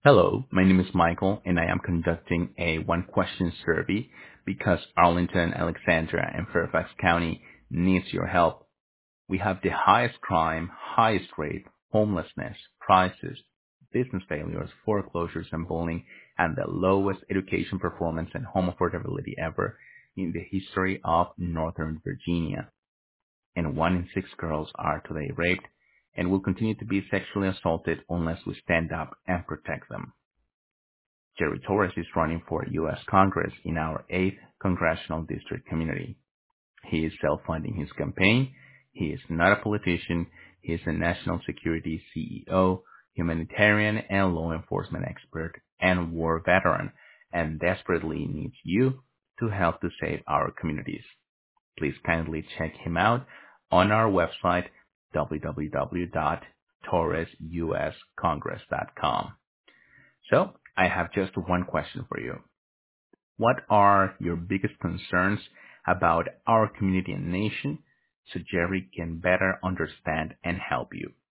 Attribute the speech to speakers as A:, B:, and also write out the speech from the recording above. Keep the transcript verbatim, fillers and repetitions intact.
A: Hello, my name is Michael, and I am conducting a one-question survey because Arlington, Alexandria, and Fairfax County needs your help. We have the highest crime, highest rate, homelessness, prices, business failures, foreclosures, and bullying, and the lowest education performance and home affordability ever in the history of Northern Virginia. And one in six girls are today raped and will continue to be sexually assaulted unless we stand up and protect them. Jerry Torres is running for U S Congress in our eighth Congressional District community. He is self-funding his campaign. He is not a politician. He is a national security C E O, humanitarian and law enforcement expert, and war veteran, and desperately needs you to help to save our communities. Please kindly check him out on our website, w w w dot torres u s congress dot com. So, I have just one question for you. What are your biggest concerns about our community and nation so Jerry can better understand and help you?